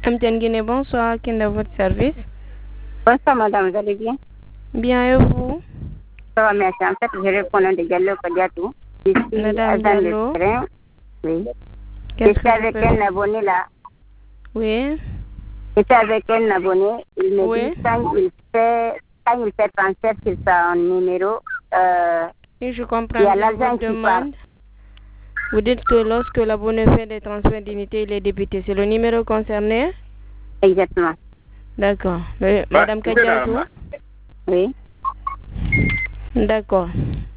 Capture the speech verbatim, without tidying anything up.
M T N Guinée, bonsoir. Qui est dans votre service? Bonsoir, madame, vous allez bien? Bien, et vous? Ça va, merci. En fait, je réponds de Diallo Kodiatou. Madame Diallo. Oui. Qu'est-ce J'étais avec que un abonné là. Oui. J'étais avec un abonné. Il me Oui. dit quand il fait, quand il fait transfert sur son numéro, euh, Et je comprends il y a bien l'argent votre qui part. demande. Vous dites que lorsque l'abonné fait des transferts d'unité, il est débité. C'est le numéro concerné? Exactement. D'accord. Mais, Madame Kadiatou? Oui. D'accord.